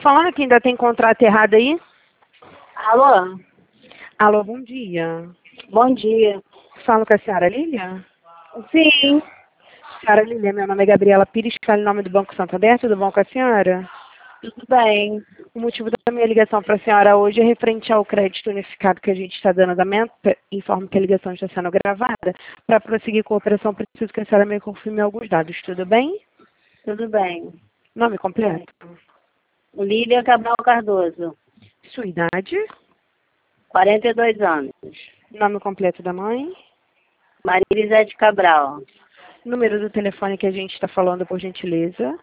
falando que ainda tem contrato errado aí? Alô? Alô, bom dia. Bom dia. Falo com a senhora Lília? Sim, Senhora Lília, meu nome é Gabriela Pires, falo em nome do Banco Santander, tudo bom com a senhora? tudo bem. O motivo da minha ligação para a senhora hoje é referente ao crédito unificado que a gente está dando andamento. Informo que a ligação está sendo gravada. Para prosseguir com a operação, preciso que a senhora me confirme alguns dados, tudo bem? Tudo bem. Nome completo? Lília Cabral Cardoso, Sua idade? 42 anos. Nome completo da mãe? Maria Elisete Cabral, Número do telefone que a gente está falando, por gentileza?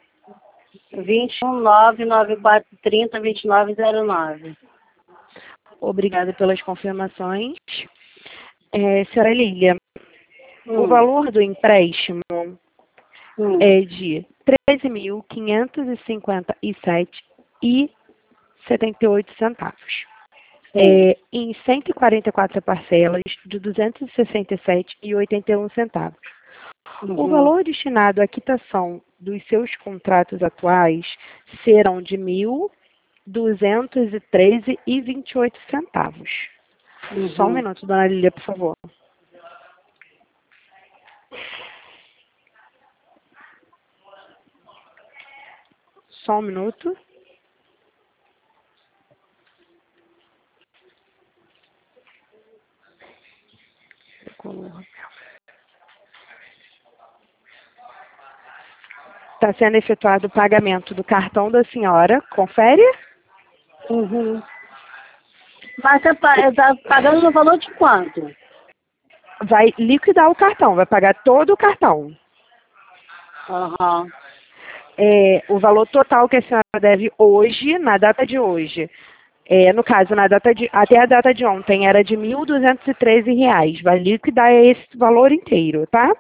21994302909. Obrigada pelas confirmações. Senhora Lília, o valor do empréstimo é de R$ 13.557,78. Em 144 parcelas de R$ 267,81. O valor destinado à quitação dos seus contratos atuais serão de R$ 1.213,28. Só um minuto, dona Lília, por favor. Só um minuto. Está sendo efetuado o pagamento do cartão da senhora. Confere? Mas você está pagando no valor de quanto? Vai liquidar o cartão, vai pagar todo o cartão. O valor total que a senhora deve hoje, na data de hoje, no caso, até a data de ontem, era de R$ 1.213. Vai liquidar esse valor inteiro, tá?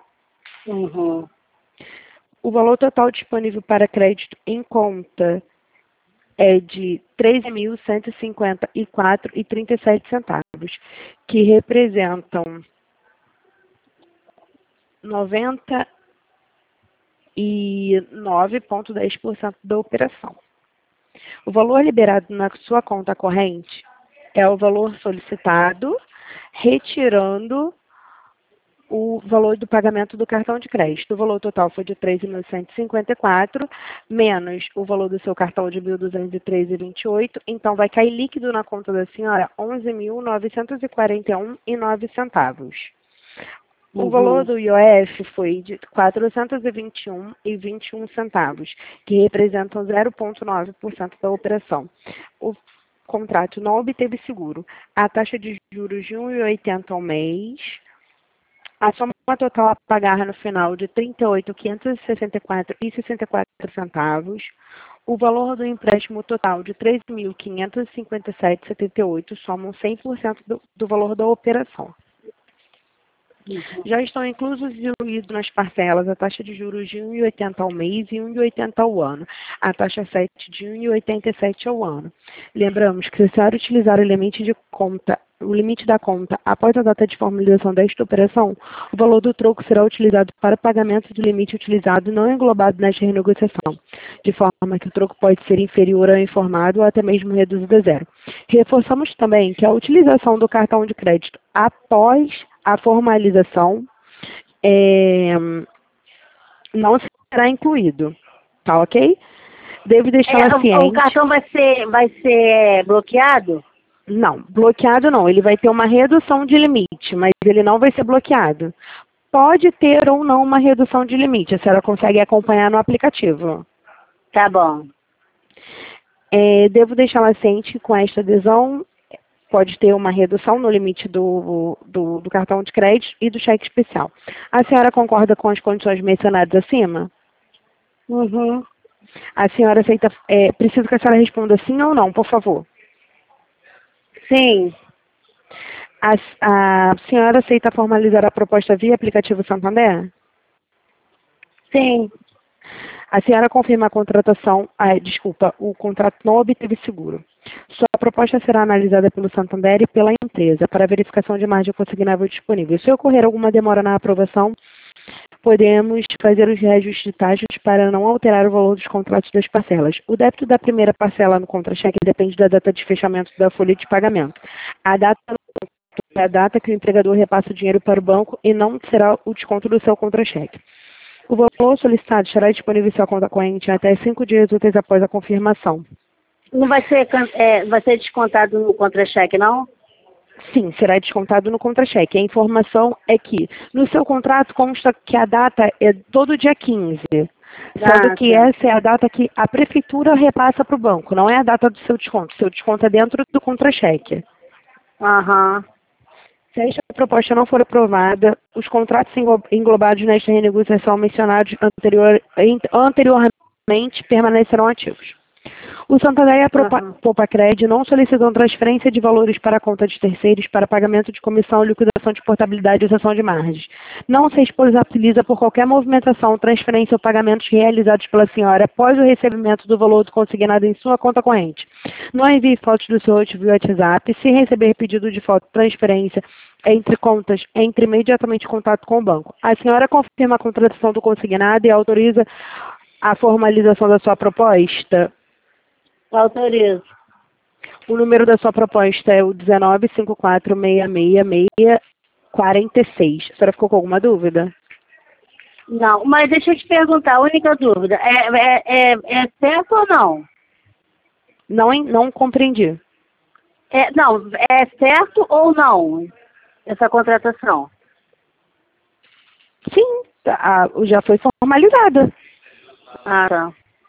O valor total disponível para crédito em conta é de R$ 13.154,37, que representam 99,10% da operação. O valor liberado na sua conta corrente é o valor solicitado, retirando o valor do pagamento do cartão de crédito. O valor total foi de R$ 13.154, menos o valor do seu cartão de R$ 1.213,28. Então, vai cair líquido na conta da senhora R$ 11.941,09. O valor do IOF foi de R$ 421,21, que representam 0,9% da operação. O contrato não obteve seguro. A taxa de juros de 1,80 ao mês. A soma total a pagar no final de R$ 38.564,64. O valor do empréstimo total de R$ 3.557,78 somam 100% do valor da operação. Já estão inclusos e incluídos nas parcelas a taxa de juros de 1,80 ao mês e 1,80 ao ano, a taxa 7 de 1,87 ao ano. Lembramos que se a senhora utilizar o limite da conta após a data de formalização desta operação, o valor do troco será utilizado para pagamento do limite utilizado não englobado nesta renegociação, de forma que o troco pode ser inferior ao informado ou até mesmo reduzido a zero. Reforçamos também que a utilização do cartão de crédito após a formalização não será incluído, tá ok? Devo deixar ciente. O cartão vai ser bloqueado? Não, bloqueado não. Ele vai ter uma redução de limite, mas ele não vai ser bloqueado. Pode ter ou não uma redução de limite, a senhora consegue acompanhar no aplicativo. Tá bom. Devo deixá-la ciente com esta adesão. Pode ter uma redução no limite do cartão de crédito e do cheque especial. A senhora concorda com as condições mencionadas acima? A senhora aceita... preciso que a senhora responda sim ou não, por favor. Sim. A senhora aceita formalizar a proposta via aplicativo Santander? Sim. A senhora confirma a contratação... o contrato não obteve seguro. Sua proposta será analisada pelo Santander e pela empresa para verificação de margem consignável disponível. Se ocorrer alguma demora na aprovação, podemos fazer os reajustes de taxas para não alterar o valor dos contratos das parcelas. O débito da primeira parcela no contra-cheque depende da data de fechamento da folha de pagamento. A data é a data que o empregador repassa o dinheiro para o banco e não será o desconto do seu contra-cheque. O valor solicitado estará disponível em sua conta corrente até 5 dias úteis após a confirmação. Não vai ser descontado no contra-cheque, não? Sim, será descontado no contra-cheque. A informação é que no seu contrato consta que a data é todo dia 15, sendo que essa é a data que a prefeitura repassa para o banco, não é a data do seu desconto. Seu desconto é dentro do contra-cheque. Aham. Se esta proposta não for aprovada, os contratos englobados nesta renegociação mencionados anteriormente permanecerão ativos. O Santander e a Popacred não solicitam transferência de valores para a conta de terceiros para pagamento de comissão, liquidação de portabilidade e isenção de margens. Não se responsabiliza por qualquer movimentação, transferência ou pagamentos realizados pela senhora após o recebimento do valor do consignado em sua conta corrente. Não envie fotos do seu via WhatsApp. Se receber pedido de foto transferência entre contas, entre imediatamente em contato com o banco. A senhora confirma a contratação do consignado e autoriza a formalização da sua proposta? Autorizo. O número da sua proposta é o 195466646. A senhora ficou com alguma dúvida? Não, mas deixa eu te perguntar, a única dúvida, é certo ou não? Não compreendi. Não, é certo ou não essa contratação? Sim, já foi formalizada. Ah, tá.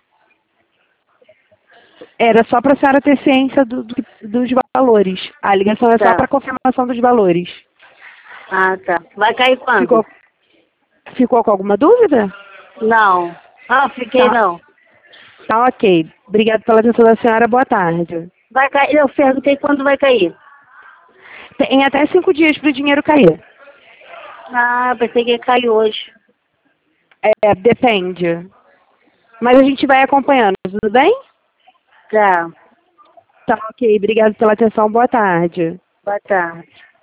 Era só para a senhora ter ciência dos valores. A ligação é só para confirmação dos valores. Ah, tá. Vai cair quando? Ficou com alguma dúvida? Não. Ah, fiquei não. Tá ok. Obrigada pela atenção da senhora. Boa tarde. Vai cair, eu perguntei quando vai cair. Tem até 5 dias para o dinheiro cair. Ah, pensei que ia cair hoje. Depende. Mas a gente vai acompanhando, tudo bem? Tá. Tá ok. Obrigada pela atenção. Boa tarde. Boa tarde.